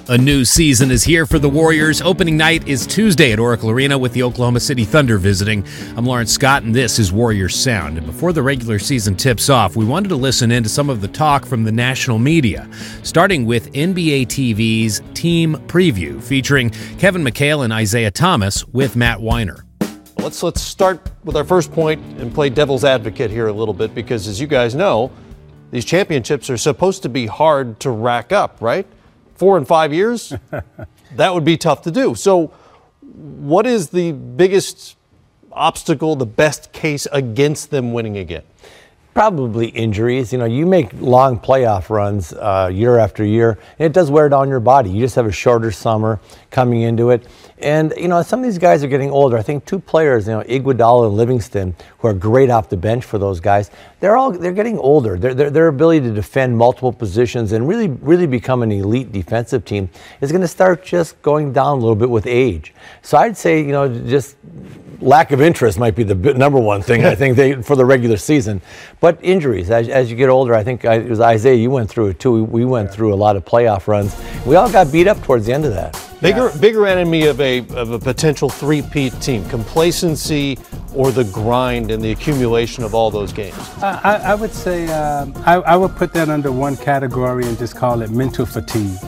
A new season is here for the Warriors. Opening night is Tuesday at Oracle Arena with the Oklahoma City Thunder visiting. I'm Lawrence Scott, and this is Warriors Sound. And before the regular season tips off, we wanted to listen in to some of the talk from the national media, starting with NBA TV's Team Preview, featuring Kevin McHale and Isaiah Thomas with Matt Weiner. Let's start with our first point and play devil's advocate here a little bit, because as you guys know, these championships are supposed to be hard to rack up, right? 4 and 5 years, that would be tough to do. So what is the biggest obstacle, the best case against them winning again? Probably injuries. You know, you make long playoff runs year after year, and it does wear down your body. You just have a shorter summer coming into it. And, you know, some of these guys are getting older. I think two players, Iguodala and Livingston, who are great off the bench for those guys, they're getting older. Their ability to defend multiple positions and really become an elite defensive team is going to start just going down a little bit with age. So I'd say, just lack of interest might be the number one thing, I think, for the regular season. But injuries, as you get older, I think it was Isaiah, you went through it too. We went through a lot of playoff runs. We all got beat up towards the end of that. Bigger enemy of a potential three-peat team, complacency or the grind and the accumulation of all those games? I would say I would put that under one category and just call it mental fatigue.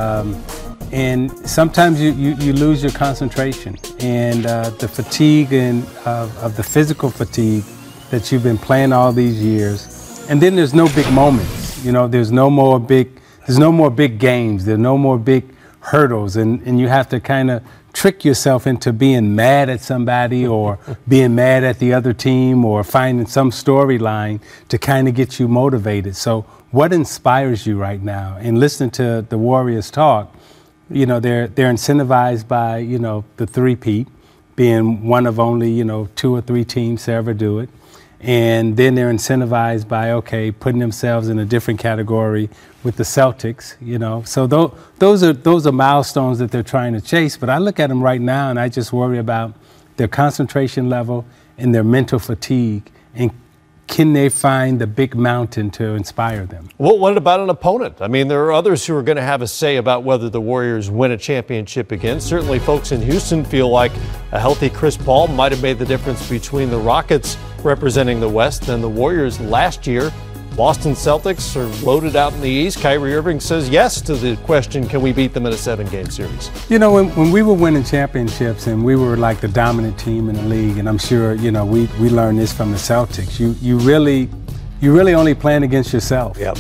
And sometimes you lose your concentration, and the fatigue of the physical fatigue that you've been playing all these years. And then there's no big moments. There's no more big games. There's no more big hurdles, and you have to kind of trick yourself into being mad at somebody or being mad at the other team or finding some storyline to kind of get you motivated. So what inspires you right now? And listening to the Warriors talk, they're incentivized by, the three-peat, being one of only, 2 or 3 teams to ever do it. And then they're incentivized by, putting themselves in a different category with the Celtics, So those are milestones that they're trying to chase. But I look at them right now and I just worry about their concentration level and their mental fatigue. And can they find the big mountain to inspire them? What about an opponent? I mean, there are others who are going to have a say about whether the Warriors win a championship again. Certainly folks in Houston feel like a healthy Chris Paul might have made the difference between the Rockets representing the West and the Warriors last year. Boston Celtics are loaded out in the East. Kyrie Irving says yes to the question, can we beat them in a 7-game series? When we were winning championships and we were like the dominant team in the league, and I'm sure, we learned this from the Celtics, you really only playing against yourself. Yep.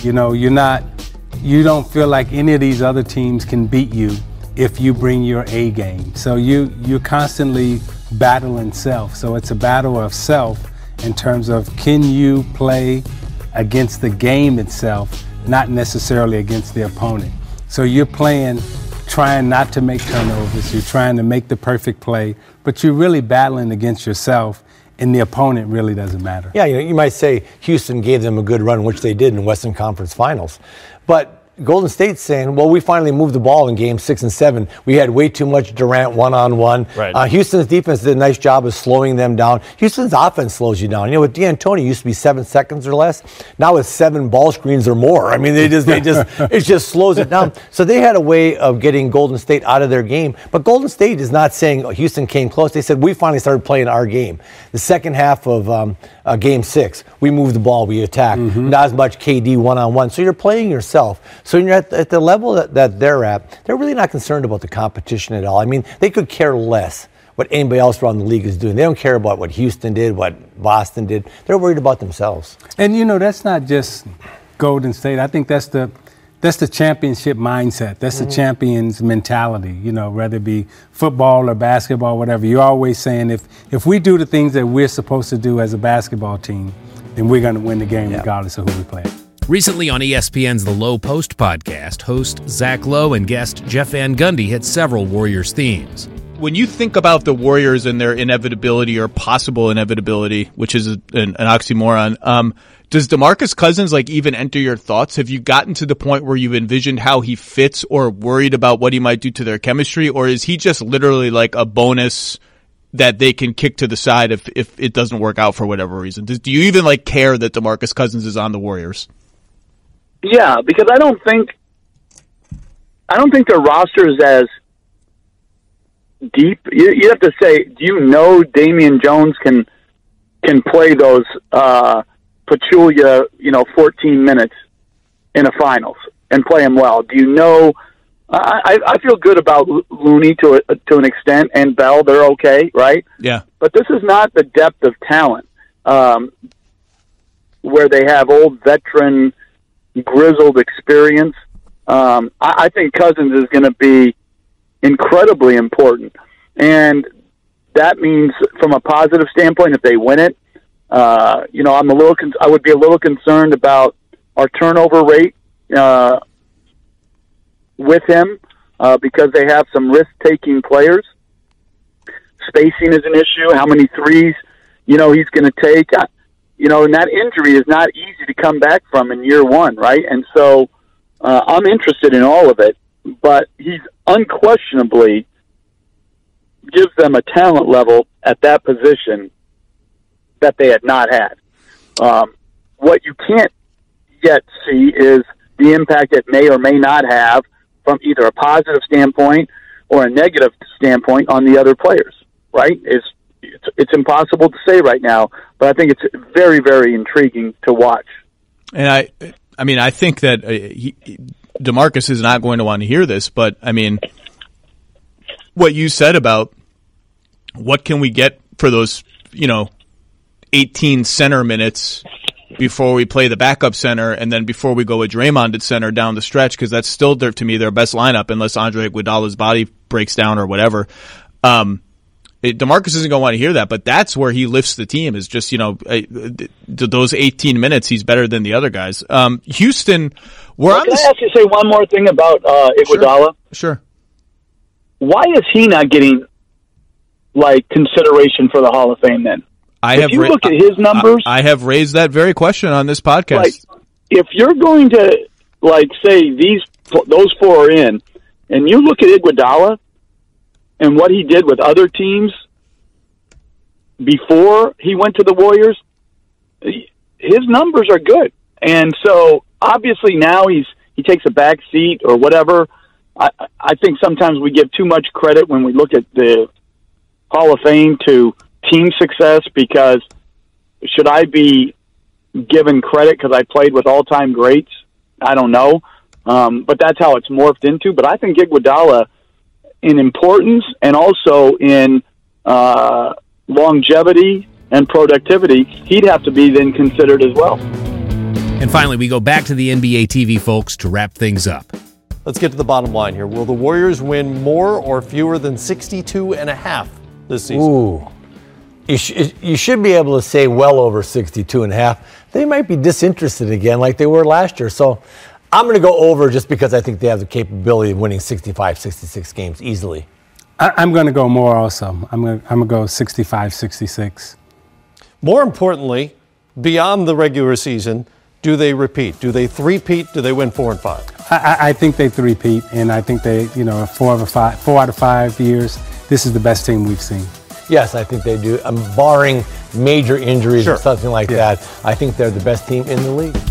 You don't feel like any of these other teams can beat you if you bring your A game. So you're constantly battling self. So it's a battle of self in terms of, can you play against the game itself, not necessarily against the opponent. So you're playing, trying not to make turnovers, you're trying to make the perfect play, but you're really battling against yourself, and the opponent really doesn't matter. Yeah, you might say Houston gave them a good run, which they did in Western Conference Finals. But Golden State's saying, well, we finally moved the ball in games 6 and 7. We had way too much Durant one-on-one. Right. Houston's defense did a nice job of slowing them down. Houston's offense slows you down. With D'Antoni, used to be 7 seconds or less. Now it's 7 ball screens or more. I mean, it just slows it down. So they had a way of getting Golden State out of their game. But Golden State is not saying Houston came close. They said, we finally started playing our game. The second half of game 6, we moved the ball, we attacked. Not as much KD one-on-one. So you're playing yourself. So when you're at the level that they're at, they're really not concerned about the competition at all. I mean, they could care less what anybody else around the league is doing. They don't care about what Houston did, what Boston did. They're worried about themselves. And, that's not just Golden State. I think that's the championship mindset. That's the champion's mentality, whether it be football or basketball, whatever. You're always saying, if we do the things that we're supposed to do as a basketball team, then we're going to win the game regardless of who we play. Recently on ESPN's The Low Post podcast, host Zach Lowe and guest Jeff Van Gundy hit several Warriors themes. When you think about the Warriors and their inevitability or possible inevitability, which is an oxymoron, does DeMarcus Cousins even enter your thoughts? Have you gotten to the point where you've envisioned how he fits or worried about what he might do to their chemistry? Or is he just literally like a bonus that they can kick to the side if it doesn't work out for whatever reason? Do you even care that DeMarcus Cousins is on the Warriors? Yeah, because I don't think I don't think their roster is as deep. You have to say, do you know Damian Jones can play those Pachulia, 14 minutes in a finals and play them well? Do you know? I feel good about Looney to an extent, and Bell. They're okay, right? Yeah. But this is not the depth of talent where they have old veteran, grizzled experience. I think Cousins is going to be incredibly important, and that means from a positive standpoint, if they win it, I would be a little concerned about our turnover rate with him because they have some risk-taking players. Spacing is an issue. How many threes, he's going to take. And that injury is not easy to come back from in year one, right? And so I'm interested in all of it, but he's unquestionably gives them a talent level at that position that they had not had. What you can't yet see is the impact it may or may not have from either a positive standpoint or a negative standpoint on the other players, right? It's impossible to say right now, but I think it's very, very intriguing to watch. And I think that DeMarcus is not going to want to hear this, but I mean, what you said about what can we get for those, 18 center minutes before we play the backup center, and then before we go with Draymond at center down the stretch, because that's still, to me, their best lineup, unless Andre Iguodala's body breaks down or whatever. DeMarcus isn't going to want to hear that, but that's where he lifts the team, is just, those 18 minutes, he's better than the other guys. Houston, can I ask you to say one more thing about Iguodala? Sure. Why is he not getting, consideration for the Hall of Fame then? If you look at his numbers, I have raised that very question on this podcast. If you're going to say those four are in, and you look at Iguodala and what he did with other teams before he went to the Warriors, his numbers are good. And so obviously now he takes a back seat or whatever. I think sometimes we give too much credit when we look at the Hall of Fame to team success, because should I be given credit because I played with all-time greats? I don't know. But that's how it's morphed into. But I think Iguodala, in importance and also in longevity and productivity, he'd have to be then considered as well. And finally, we go back to the NBA TV folks to wrap things up. Let's get to the bottom line here. Will the Warriors win more or fewer than 62.5 this season? Ooh. You should be able to say well over 62.5. They might be disinterested again like they were last year. So I'm going to go over just because I think they have the capability of winning 65, 66 games easily. I'm going to go more also. I'm going to go 65, 66. More importantly, beyond the regular season, do they repeat? Do they three-peat? Do they win 4 and 5? I think they three-peat, and I think they, 4 out of 5 years, this is the best team we've seen. Yes, I think they do. Barring major injuries or something like that, I think they're the best team in the league.